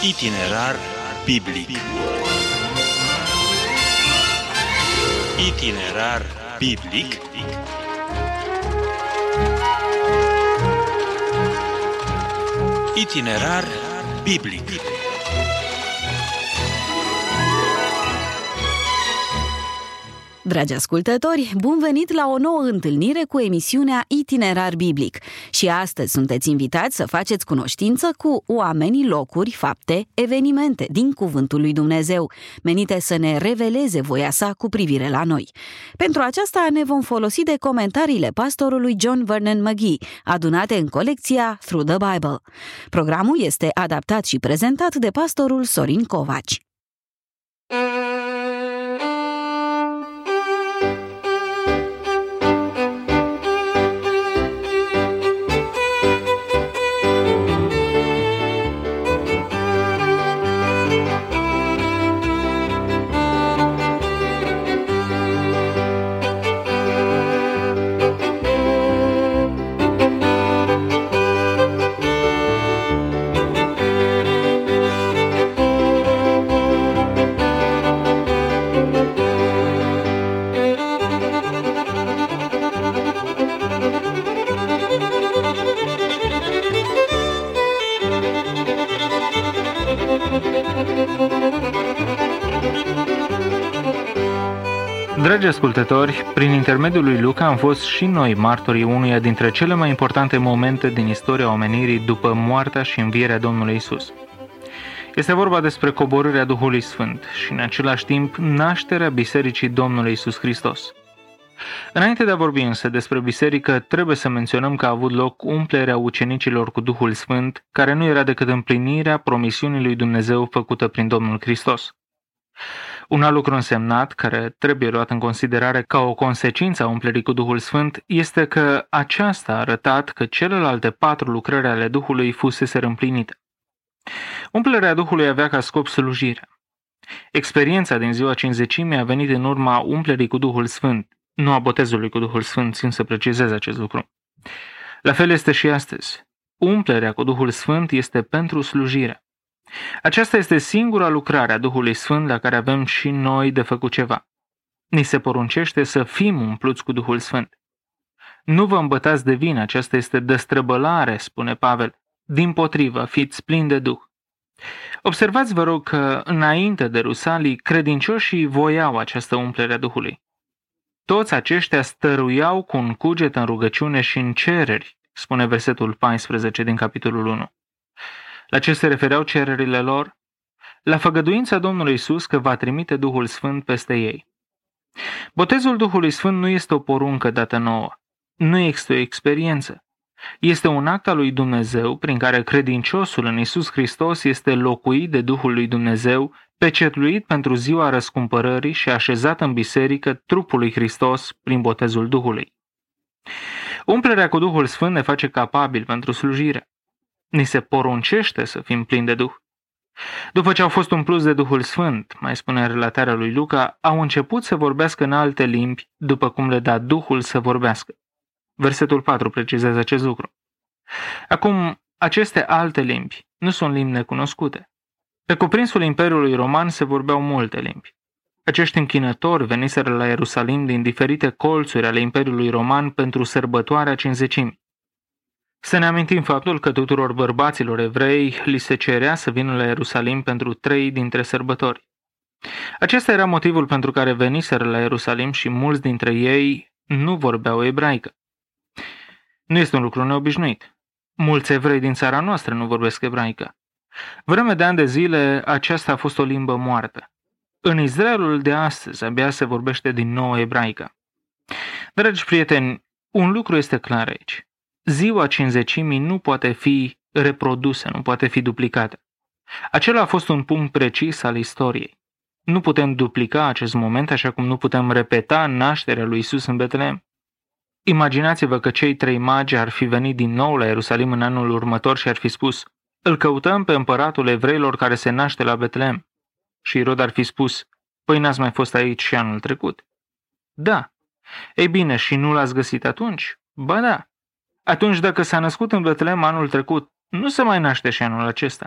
Itinerar biblic. Itinerar biblic. Itinerar biblic. Dragi ascultători, bun venit la o nouă întâlnire cu emisiunea Itinerar Biblic. Și astăzi sunteți invitați să faceți cunoștință cu oamenii, locuri, fapte, evenimente din Cuvântul lui Dumnezeu, menite să ne reveleze voia sa cu privire la noi. Pentru aceasta ne vom folosi de comentariile pastorului John Vernon McGee, adunate în colecția Through the Bible. Programul este adaptat și prezentat de pastorul Sorin Covaci. Dragi ascultători, prin intermediul lui Luca am fost și noi martorii unuia dintre cele mai importante momente din istoria omenirii după moartea și învierea Domnului Isus. Este vorba despre coborârea Duhului Sfânt și în același timp nașterea Bisericii Domnului Isus Hristos. Înainte de a vorbi însă despre biserică, trebuie să menționăm că a avut loc umplerea ucenicilor cu Duhul Sfânt, care nu era decât împlinirea promisiunii lui Dumnezeu făcută prin Domnul Hristos. Un alt lucru însemnat, care trebuie luat în considerare ca o consecință a umplerii cu Duhul Sfânt, este că aceasta a arătat că celelalte 4 lucrări ale Duhului fuseseră împlinite. Umplerea Duhului avea ca scop slujirea. Experiența din ziua Cincizecimii a venit în urma umplerii cu Duhul Sfânt, nu a botezului cu Duhul Sfânt, țin să precizez acest lucru. La fel este și astăzi. Umplerea cu Duhul Sfânt este pentru slujire. Aceasta este singura lucrare a Duhului Sfânt la care avem și noi de făcut ceva. Ni se poruncește să fim umpluți cu Duhul Sfânt. Nu vă îmbătați de vină, aceasta este destrăbălare, spune Pavel. Dimpotrivă, fiți plini de Duh. Observați, vă rog, că înainte de Rusalii, credincioșii voiau această umplere a Duhului. Toți aceștia stăruiau cu un cuget în rugăciune și în cereri, spune versetul 14 din capitolul 1. La ce se refereau cererile lor? La făgăduința Domnului Isus că va trimite Duhul Sfânt peste ei. Botezul Duhului Sfânt nu este o poruncă dată nouă. Nu este o experiență. Este un act al lui Dumnezeu prin care credinciosul în Isus Hristos este locuit de Duhul lui Dumnezeu, pecetluit pentru ziua răscumpărării și așezat în biserică trupul lui Hristos prin botezul Duhului. Umplerea cu Duhul Sfânt ne face capabili pentru slujire. Ni se poruncește să fim plini de Duh. După ce au fost umpluți de Duhul Sfânt, mai spune relatarea lui Luca, au început să vorbească în alte limbi, după cum le da Duhul să vorbească. Versetul 4 precizează acest lucru. Acum, aceste alte limbi nu sunt limbi necunoscute. Pe cuprinsul Imperiului Roman se vorbeau multe limbi. Acești închinători veniseră la Ierusalim din diferite colțuri ale Imperiului Roman pentru sărbătoarea Cincizecimii. Să ne amintim faptul că tuturor bărbaților evrei li se cerea să vină la Ierusalim pentru 3 dintre sărbători. Acesta era motivul pentru care veniseră la Ierusalim și mulți dintre ei nu vorbeau ebraică. Nu este un lucru neobișnuit. Mulți evrei din țara noastră nu vorbesc ebraică. Vreme de ani de zile, aceasta a fost o limbă moartă. În Israelul de astăzi abia se vorbește din nou ebraică. Dragi prieteni, un lucru este clar aici. Ziua Cincizecimii nu poate fi reprodusă, nu poate fi duplicată. Acela a fost un punct precis al istoriei. Nu putem duplica acest moment așa cum nu putem repeta nașterea lui Isus în Betlehem. Imaginați-vă că cei 3 magi ar fi venit din nou la Ierusalim în anul următor și ar fi spus: îl căutăm pe împăratul evreilor care se naște la Betlehem. Și Irod ar fi spus: păi n-ați mai fost aici și anul trecut? Da. Ei bine, și nu l-ați găsit atunci? Ba da. Atunci dacă s-a născut în Betlehem anul trecut, nu se mai naște și anul acesta.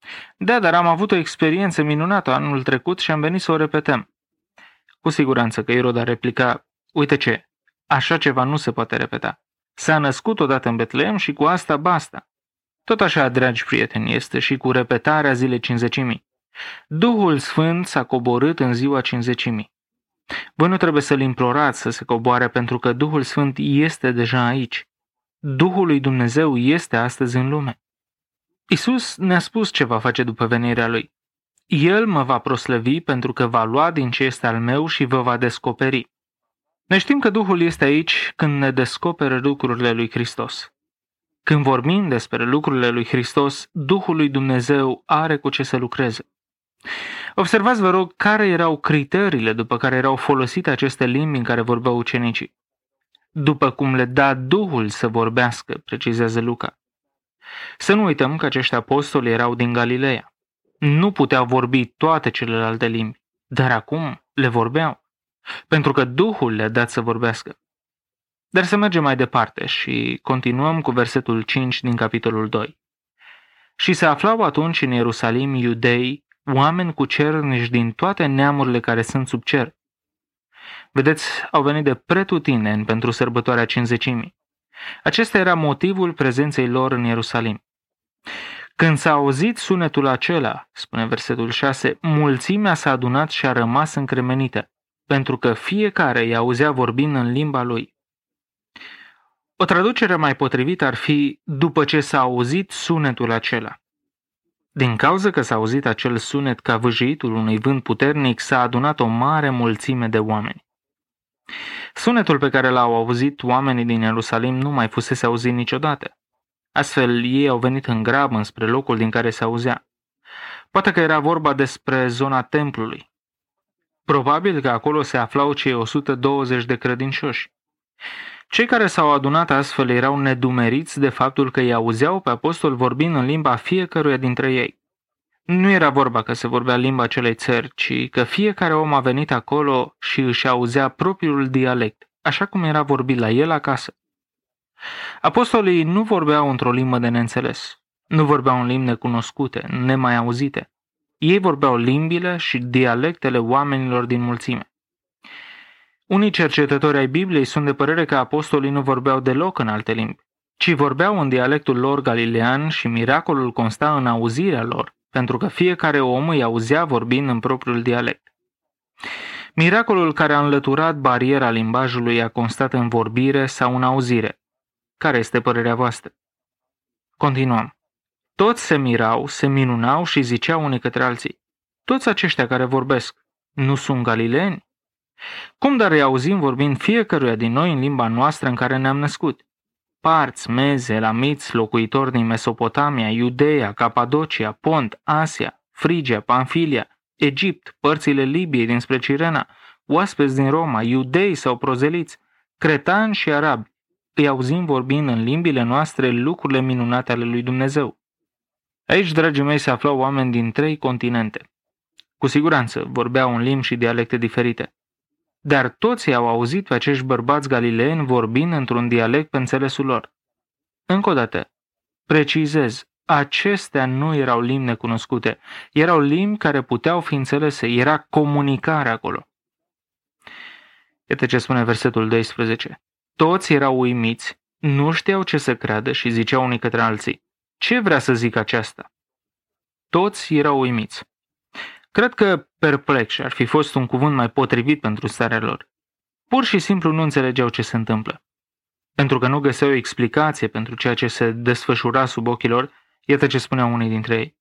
Da, dar am avut o experiență minunată anul trecut și am venit să o repetăm. Cu siguranță că Irod a replica, uite ce, așa ceva nu se poate repeta. S-a născut odată în Betleem și cu asta basta. Tot așa, dragi prieteni, este și cu repetarea zilei Cincizecimii. Duhul Sfânt s-a coborât în ziua Cincizecimii. Voi nu trebuie să-L implorați să se coboare pentru că Duhul Sfânt este deja aici. Duhul lui Dumnezeu este astăzi în lume. Iisus ne-a spus ce va face după venirea Lui. El mă va proslăvi pentru că va lua din ce este al meu și vă va descoperi. Noi știm că Duhul este aici când ne descoperă lucrurile lui Hristos. Când vorbim despre lucrurile lui Hristos, Duhul lui Dumnezeu are cu ce să lucreze. Observați, vă rog, care erau criteriile după care erau folosite aceste limbi în care vorbeau ucenicii. După cum le da Duhul să vorbească, precizează Luca. Să nu uităm că acești apostoli erau din Galileea. Nu puteau vorbi toate celelalte limbi, dar acum le vorbeau, pentru că Duhul le-a dat să vorbească. Dar să mergem mai departe și continuăm cu versetul 5 din capitolul 2. Și se aflau atunci în Ierusalim iudei, oameni cucernici din toate neamurile care sunt sub cer. Vedeți, au venit de pretutindeni pentru sărbătoarea Cincizecimii. Acesta era motivul prezenței lor în Ierusalim. Când s-a auzit sunetul acela, spune versetul 6, mulțimea s-a adunat și a rămas încremenită, pentru că fiecare îi auzea vorbind în limba lui. O traducere mai potrivită ar fi după ce s-a auzit sunetul acela. Din cauza că s-a auzit acel sunet ca vâjitul unui vânt puternic, s-a adunat o mare mulțime de oameni. Sunetul pe care l-au auzit oamenii din Ierusalim nu mai fusese auzit niciodată. Astfel, ei au venit în grabă înspre locul din care se auzea. Poate că era vorba despre zona templului. Probabil că acolo se aflau cei 120 de credincioși. Cei care s-au adunat astfel erau nedumeriți de faptul că îi auzeau pe apostol vorbind în limba fiecăruia dintre ei. Nu era vorba că se vorbea limba acelei țări, ci că fiecare om a venit acolo și își auzea propriul dialect, așa cum era vorbit la el acasă. Apostolii nu vorbeau într-o limbă de neînțeles, nu vorbeau în limbi necunoscute, nemai auzite. Ei vorbeau limbile și dialectele oamenilor din mulțime. Unii cercetători ai Bibliei sunt de părere că apostolii nu vorbeau deloc în alte limbi, ci vorbeau în dialectul lor galilean și miracolul consta în auzirea lor, pentru că fiecare om îi auzea vorbind în propriul dialect. Miracolul care a înlăturat bariera limbajului a constat în vorbire sau în auzire. Care este părerea voastră? Continuăm. Toți se mirau, se minunau și ziceau unii către alții: toți aceștia care vorbesc nu sunt galileeni? Cum dar îi auzim vorbind fiecăruia din noi în limba noastră în care ne-am născut? Parți, mezi, elamiți, locuitori din Mesopotamia, Iudeea, Capadocia, Pont, Asia, Frigia, Pamfilia, Egipt, părțile Libiei dinspre Cirena, oaspeți din Roma, iudei sau prozeliți, cretani și arabi, îi auzim vorbind în limbile noastre lucrurile minunate ale lui Dumnezeu. Aici, dragii mei, se aflau oameni din 3 continente. Cu siguranță vorbeau în limbi și dialecte diferite. Dar toți au auzit pe acești bărbați galileeni vorbind într-un dialect pe înțelesul lor. Încă o dată, precizez, acestea nu erau limbi necunoscute, erau limbi care puteau fi înțelese, era comunicare acolo. Iată ce spune versetul 12. Toți erau uimiți, nu știau ce să creadă și ziceau unii către alții: ce vrea să zic aceasta? Toți erau uimiți. Cred că perplexi ar fi fost un cuvânt mai potrivit pentru starea lor. Pur și simplu nu înțelegeau ce se întâmplă. Pentru că nu găseau o explicație pentru ceea ce se desfășura sub ochii lor, iată ce spuneau unii dintre ei.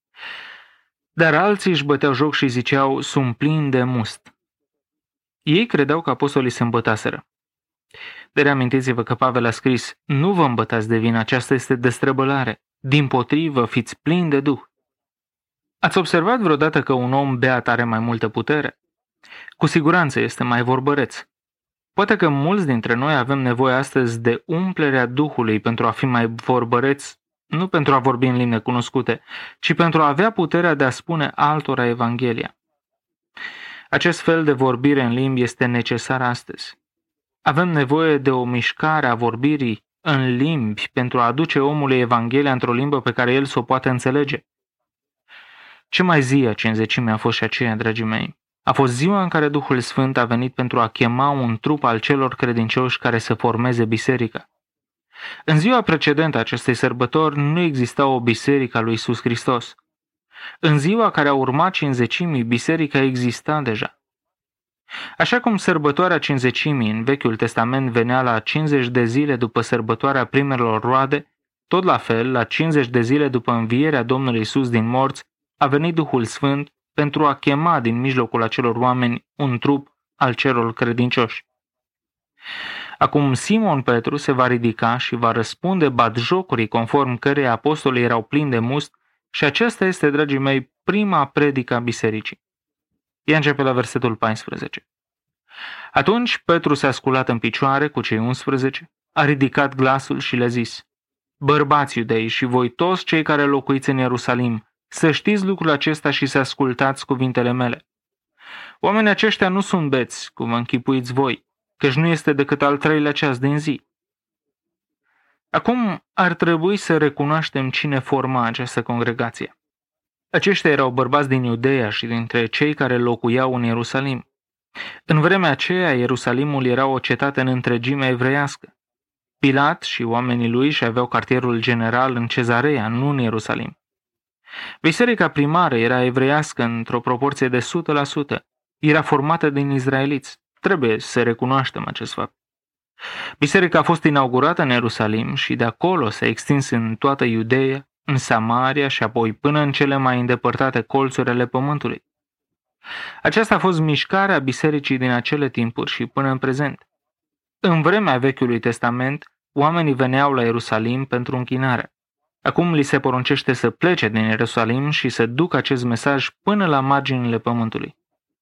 Dar alții își băteau joc și ziceau: sunt plini de must. Ei credeau că apostolii se îmbătaseră. Dar amintiți-vă că Pavel a scris: nu vă îmbătați de vină, aceasta este destrăbălare. Dimpotrivă, fiți plini de Duh. Ați observat vreodată că un om beat are mai multă putere? Cu siguranță este mai vorbăreț. Poate că mulți dintre noi avem nevoie astăzi de umplerea Duhului pentru a fi mai vorbăreți, nu pentru a vorbi în limbi necunoscute, ci pentru a avea puterea de a spune altora Evanghelia. Acest fel de vorbire în limbi este necesar astăzi. Avem nevoie de o mișcare a vorbirii în limbi pentru a aduce omului Evanghelia într-o limbă pe care el să o poată înțelege. Ce mai zi a Cincizecimii a fost și aceea, dragii mei? A fost ziua în care Duhul Sfânt a venit pentru a chema un trup al celor credincioși care să formeze biserica. În ziua precedentă a acestei sărbători nu exista o biserică a lui Iisus Hristos. În ziua care a urmat Cincizecimii, biserica exista deja. Așa cum sărbătoarea Cincizecimii în Vechiul Testament venea la 50 de zile după sărbătoarea primelor roade, tot la fel, la 50 de zile după învierea Domnului Iisus din morți, a venit Duhul Sfânt pentru a chema din mijlocul acelor oameni un trup al celor credincioși. Acum Simon Petru se va ridica și va răspunde batjocurii conform căreia apostolii erau plini de must și aceasta este, dragii mei, prima predică a bisericii. Ea începe la versetul 14. Atunci Petru s-a sculat în picioare cu cei 11, a ridicat glasul și le-a zis: Bărbați iudei și voi toți cei care locuiți în Ierusalim, să știți lucrul acesta și să ascultați cuvintele mele. Oamenii aceștia nu sunt beți, cum vă închipuiți voi, căci nu este decât al 3-lea ceas din zi. Acum ar trebui să recunoaștem cine forma această congregație. Aceștia erau bărbați din Iudeea și dintre cei care locuiau în Ierusalim. În vremea aceea, Ierusalimul era o cetate în întregime evreiască. Pilat și oamenii lui și aveau cartierul general în Cezarea, nu în Ierusalim. Biserica primară era evreiască într-o proporție de 100%. Era formată din izraeliți. Trebuie să recunoaștem acest fapt. Biserica a fost inaugurată în Ierusalim și de acolo s-a extins în toată Iudeea, în Samaria și apoi până în cele mai îndepărtate colțuri ale pământului. Aceasta a fost mișcarea bisericii din acele timpuri și până în prezent. În vremea Vechiului Testament, oamenii veneau la Ierusalim pentru închinare. Acum li se poruncește să plece din Ierusalim și să ducă acest mesaj până la marginile pământului.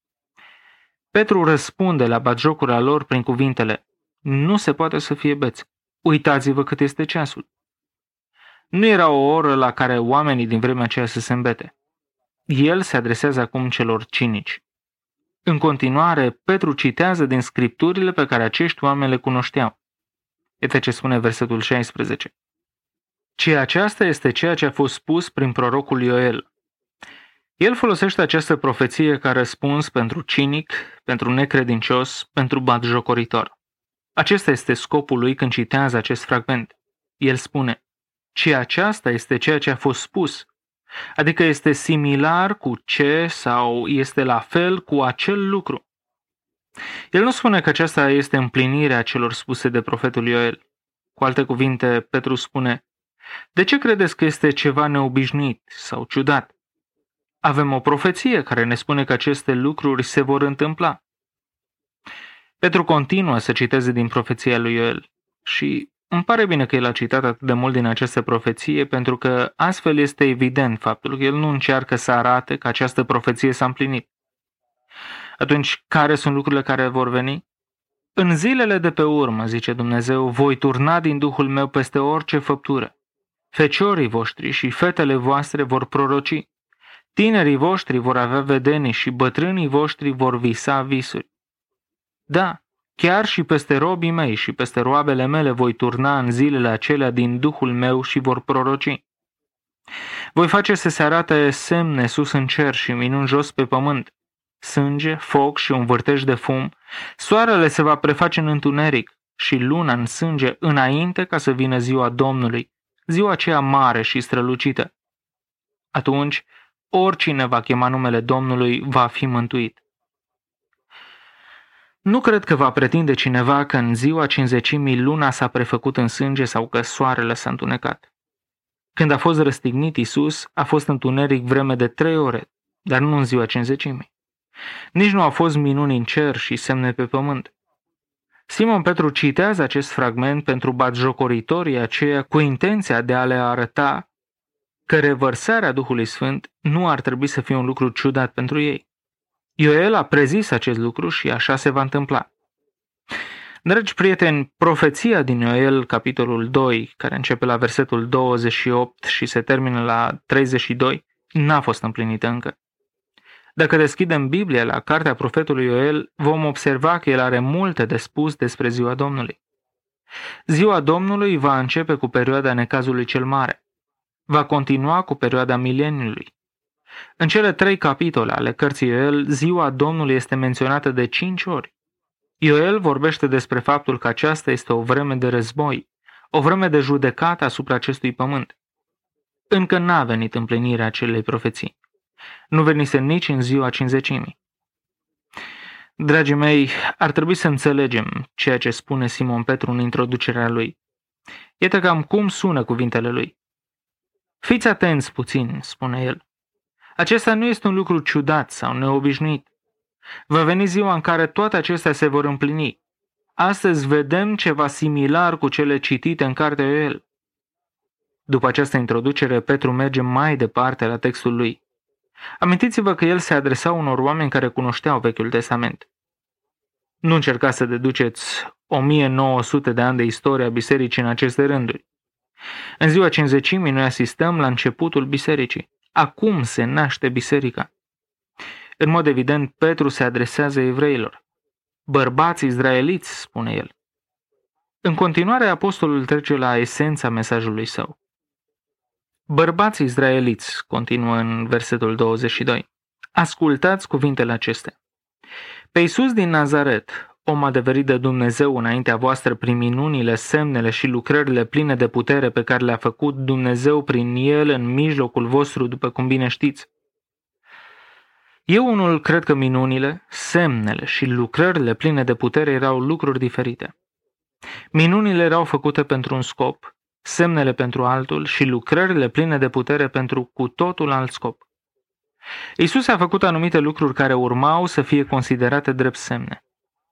Petru răspunde la batjocura lor prin cuvintele: Nu se poate să fie beți. Uitați-vă cât este ceasul. Nu era o oră la care oamenii din vremea aceea să se îmbete. El se adresează acum celor cinici. În continuare, Petru citează din scripturile pe care acești oameni le cunoșteau. Iată ce spune versetul 16. Aceasta este ceea ce a fost spus prin prorocul Ioel. El folosește această profeție ca răspuns pentru cinic, pentru necredincios, pentru batjocoritor. Acesta este scopul lui când citează acest fragment. El spune: aceasta este ceea ce a fost spus, adică este similar cu ce sau este la fel cu acel lucru. El nu spune că aceasta este împlinirea celor spuse de profetul Ioel. Cu alte cuvinte, Petru spune: de ce credeți că este ceva neobișnuit sau ciudat? Avem o profeție care ne spune că aceste lucruri se vor întâmpla. Petru continuă să citeze din profeția lui Ioel și îmi pare bine că el a citat atât de mult din această profeție, pentru că astfel este evident faptul că el nu încearcă să arate că această profeție s-a împlinit. Atunci, care sunt lucrurile care vor veni? În zilele de pe urmă, zice Dumnezeu, voi turna din Duhul meu peste orice făptură. Feciorii voștri și fetele voastre vor proroci. Tinerii voștri vor avea vedenii și bătrânii voștri vor visa visuri. Da, chiar și peste robii mei și peste roabele mele voi turna în zilele acelea din Duhul meu și vor proroci. Voi face să se arate semne sus în cer și minuni jos pe pământ, sânge, foc și un vârtej de fum, soarele se va preface în întuneric și luna în sânge înainte ca să vină ziua Domnului, ziua aceea mare și strălucită. Atunci, oricine va chema numele Domnului va fi mântuit. Nu cred că va pretinde cineva că în ziua Cincizecimii luna s-a prefăcut în sânge sau că soarele s-a întunecat. Când a fost răstignit Iisus, a fost întuneric vreme de 3 ore, dar nu în ziua Cincizecimii. Nici nu au fost minuni în cer și semne pe pământ. Simon Petru citează acest fragment pentru batjocoritorii aceia cu intenția de a le arăta că revărsarea Duhului Sfânt nu ar trebui să fie un lucru ciudat pentru ei. Ioel a prezis acest lucru și așa se va întâmpla. Dragi prieteni, profeția din Ioel, capitolul 2, care începe la versetul 28 și se termină la 32, n-a fost împlinită încă. Dacă deschidem Biblia la cartea profetului Ioel, vom observa că el are multe de spus despre ziua Domnului. Ziua Domnului va începe cu perioada necazului cel mare. Va continua cu perioada mileniului. În cele 3 capitole ale cărții Ioel, ziua Domnului este menționată de 5 ori. Ioel vorbește despre faptul că aceasta este o vreme de război, o vreme de judecată asupra acestui pământ. Încă n-a venit împlinirea acelei profeții. Nu venise nici în ziua Cincizecimii. Dragii mei, ar trebui să înțelegem ceea ce spune Simon Petru în introducerea lui. Iată cam cum sună cuvintele lui. Fiți atenți puțin, spune el. Acesta nu este un lucru ciudat sau neobișnuit. Va veni ziua în care toate acestea se vor împlini. Astăzi vedem ceva similar cu cele citite în cartea Ioel. După această introducere, Petru merge mai departe la textul lui. Amintiți-vă că el se adresa unor oameni care cunoșteau Vechiul Testament. Nu încercați să deduceți 1900 de ani de istoria bisericii în aceste rânduri. În ziua Cincizecimii noi asistăm la începutul bisericii. Acum se naște biserica. În mod evident, Petru se adresează evreilor. Bărbați izraeliți, spune el. În continuare, apostolul trece la esența mesajului său. Bărbați izraeliți, continuă în versetul 22, ascultați cuvintele acestea. Pe Iisus din Nazaret, om adeverit de Dumnezeu înaintea voastră prin minunile, semnele și lucrările pline de putere pe care le-a făcut Dumnezeu prin el în mijlocul vostru, după cum bine știți. Eu unul cred că minunile, semnele și lucrările pline de putere erau lucruri diferite. Minunile erau făcute pentru un scop, semnele pentru altul și lucrările pline de putere pentru cu totul alt scop. Iisus a făcut anumite lucruri care urmau să fie considerate drept semne.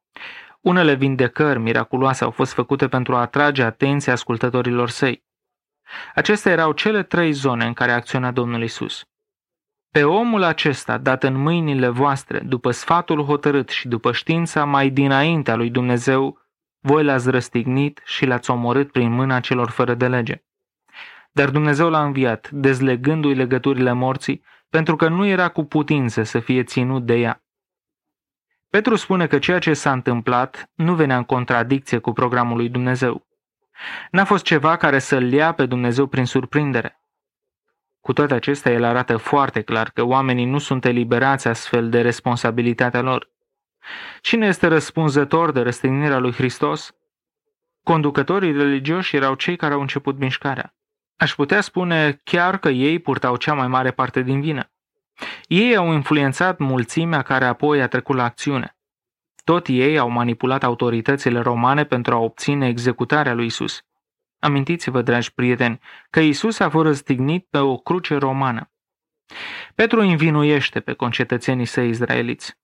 Unele vindecări miraculoase au fost făcute pentru a atrage atenția ascultătorilor săi. Acestea erau cele 3 zone în care acționa Domnul Iisus. Pe omul acesta, dat în mâinile voastre, după sfatul hotărât și după știința mai dinaintea lui Dumnezeu, voi l-ați răstignit și l-ați omorât prin mâna celor fără de lege. Dar Dumnezeu l-a înviat, dezlegându-i legăturile morții, pentru că nu era cu putință să fie ținut de ea. Petru spune că ceea ce s-a întâmplat nu venea în contradicție cu programul lui Dumnezeu. N-a fost ceva care să-l ia pe Dumnezeu prin surprindere. Cu toate acestea, el arată foarte clar că oamenii nu sunt eliberați astfel de responsabilitatea lor. Cine este răspunzător de răstignirea lui Hristos? Conducătorii religioși erau cei care au început mișcarea. Aș putea spune chiar că ei purtau cea mai mare parte din vină. Ei au influențat mulțimea care apoi a trecut la acțiune. Tot ei au manipulat autoritățile romane pentru a obține executarea lui Isus. Amintiți-vă, dragi prieteni, că Isus a fost răstignit pe o cruce romană. Petru învinuiește pe concetățenii săi izraeliți.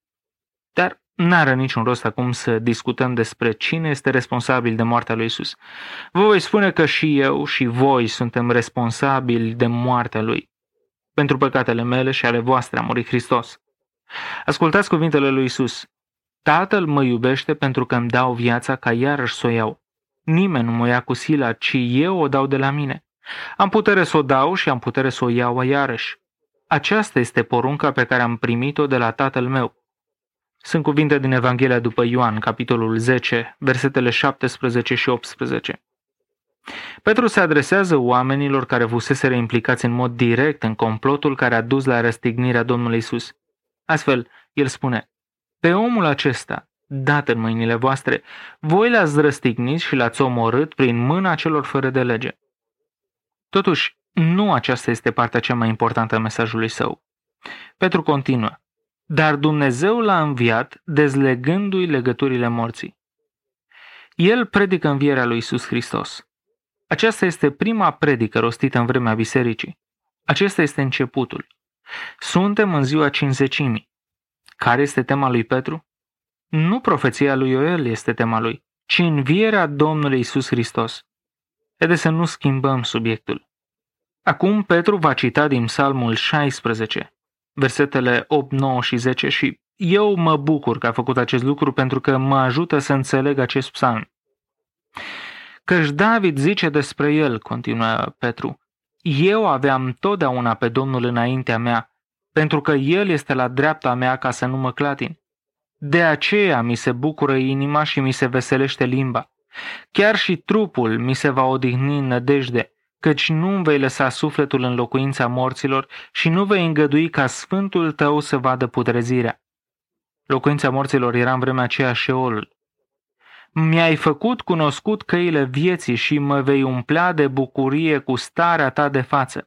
Dar n-are niciun rost acum să discutăm despre cine este responsabil de moartea lui Isus. Vă voi spune că și eu și voi suntem responsabili de moartea lui. Pentru păcatele mele și ale voastre a murit Hristos. Ascultați cuvintele lui Isus. Tatăl mă iubește pentru că îmi dau viața ca iarăși să o iau. Nimeni nu mă ia cu sila, ci eu o dau de la mine. Am putere să o dau și am putere să o iau iarăși. Aceasta este porunca pe care am primit-o de la Tatăl meu. Sunt cuvinte din Evanghelia după Ioan, capitolul 10, versetele 17 și 18. Petru se adresează oamenilor care fuseseră implicați în mod direct în complotul care a dus la răstignirea Domnului Isus. Astfel, el spune, pe omul acesta, dat în mâinile voastre, voi l-ați răstignit și l-ați omorât prin mâna celor fără de lege. Totuși, nu aceasta este partea cea mai importantă a mesajului său. Petru continuă, dar Dumnezeu l-a înviat dezlegându-i legăturile morții. El predică învierea lui Iisus Hristos. Aceasta este prima predică rostită în vremea bisericii. Acesta este începutul. Suntem în ziua Cincizecimii. Care este tema lui Petru? Nu profeția lui Ioel este tema lui, ci învierea Domnului Iisus Hristos. Haideți să nu schimbăm subiectul. Acum Petru va cita din Psalmul 16, versetele 8, 9 și 10 și eu mă bucur că a făcut acest lucru pentru că mă ajută să înțeleg acest psalm. Căci David zice despre el, continuă Petru, eu aveam totdeauna pe Domnul înaintea mea, pentru că el este la dreapta mea ca să nu mă clatin. De aceea mi se bucură inima și mi se veselește limba. Chiar și trupul mi se va odihni în nădejde, căci nu vei lăsa sufletul în locuința morților și nu vei îngădui ca sfântul tău să vadă putrezirea. Locuința morților era în vremea aceea Șeolul. Mi-ai făcut cunoscut căile vieții și mă vei umplea de bucurie cu starea ta de față.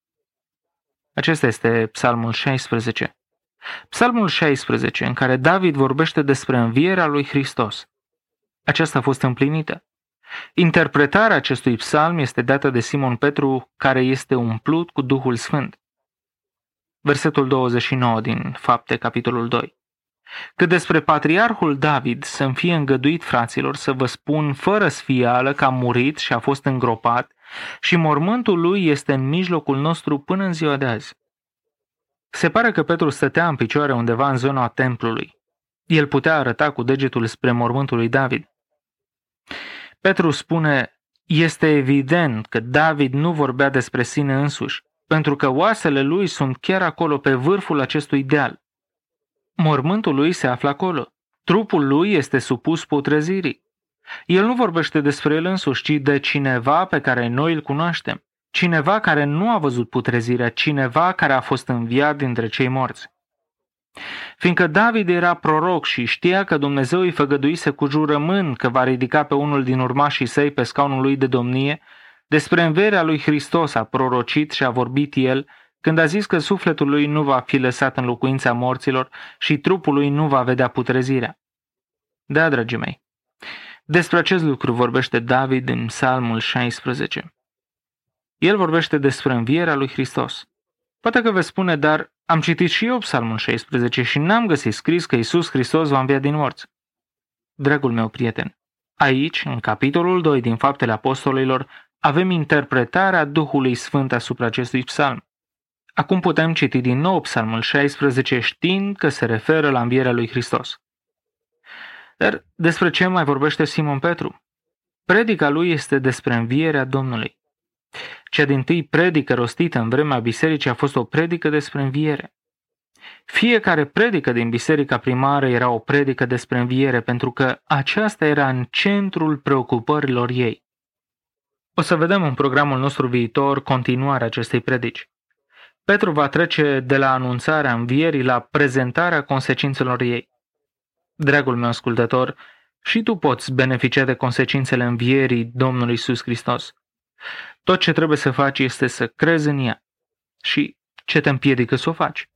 Acesta este Psalmul 16. Psalmul 16, în care David vorbește despre învierea lui Hristos. Aceasta a fost împlinită. Interpretarea acestui psalm este dată de Simon Petru, care este umplut cu Duhul Sfânt. Versetul 29 din Fapte, capitolul 2. Cât despre patriarhul David, să-mi fie îngăduit, fraților, să vă spun fără sfială că a murit și a fost îngropat și mormântul lui este în mijlocul nostru până în ziua de azi. Se pare că Petru stătea în picioare undeva în zona templului. El putea arăta cu degetul spre mormântul lui David. Petru spune, este evident că David nu vorbea despre sine însuși, pentru că oasele lui sunt chiar acolo pe vârful acestui deal. Mormântul lui se află acolo. Trupul lui este supus putrezirii. El nu vorbește despre el însuși, ci de cineva pe care noi îl cunoaștem. Cineva care nu a văzut putrezirea, cineva care a fost înviat dintre cei morți. Fiindcă David era proroc și știa că Dumnezeu îi făgăduise cu jurământ că va ridica pe unul din urmașii săi pe scaunul lui de domnie, despre învierea lui Hristos a prorocit și a vorbit el, când a zis că sufletul lui nu va fi lăsat în locuința morților și trupul lui nu va vedea putrezirea. Da, dragii mei, despre acest lucru vorbește David în Psalmul 16. El vorbește despre învierea lui Hristos. Poate că veți spune, dar am citit și eu Psalmul 16 și n-am găsit scris că Iisus Hristos va învia din morți. Dragul meu prieten, aici, în capitolul 2 din Faptele Apostolilor, avem interpretarea Duhului Sfânt asupra acestui psalm. Acum putem citi din nou Psalmul 16 știind că se referă la învierea lui Hristos. Dar despre ce mai vorbește Simon Petru? Predica lui este despre învierea Domnului. Cea dintâi predică rostită în vremea bisericii a fost o predică despre înviere. Fiecare predică din biserica primară era o predică despre înviere, pentru că aceasta era în centrul preocupărilor ei. O să vedem în programul nostru viitor continuarea acestei predici. Petru va trece de la anunțarea învierii la prezentarea consecințelor ei. Dragul meu ascultător, și tu poți beneficia de consecințele învierii Domnului Iisus Hristos. Tot ce trebuie să faci este să crezi în ea. Și ce te împiedică să o faci?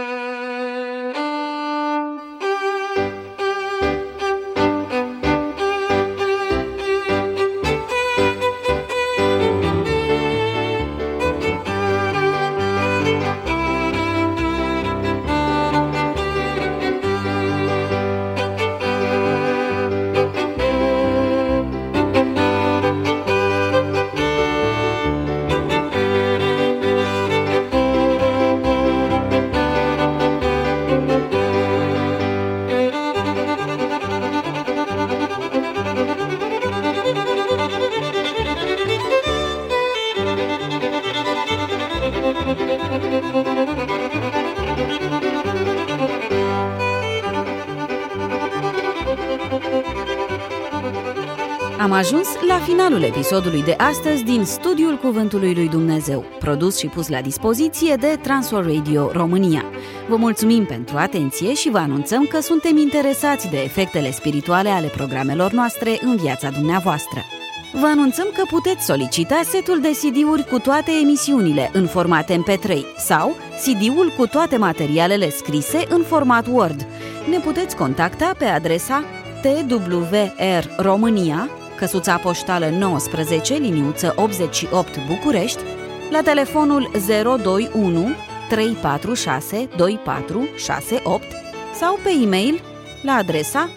Am ajuns la finalul episodului de astăzi din Studiul Cuvântului lui Dumnezeu, produs și pus la dispoziție de Transworld Radio România. Vă mulțumim pentru atenție și vă anunțăm că suntem interesați de efectele spirituale ale programelor noastre în viața dumneavoastră. Vă anunțăm că puteți solicita setul de CD-uri cu toate emisiunile în format MP3 sau CD-ul cu toate materialele scrise în format Word. Ne puteți contacta pe adresa TWR România, căsuța poștală 19, liniuță 88 București, la telefonul 021 346 2468 sau pe e-mail la adresa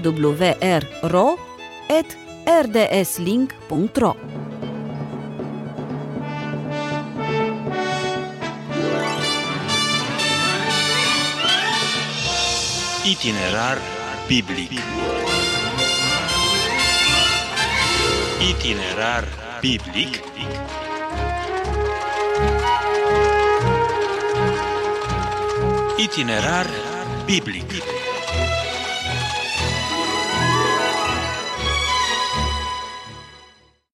twrro@rdslink.ro. Itinerar biblic. Itinerar biblic. Itinerar biblic.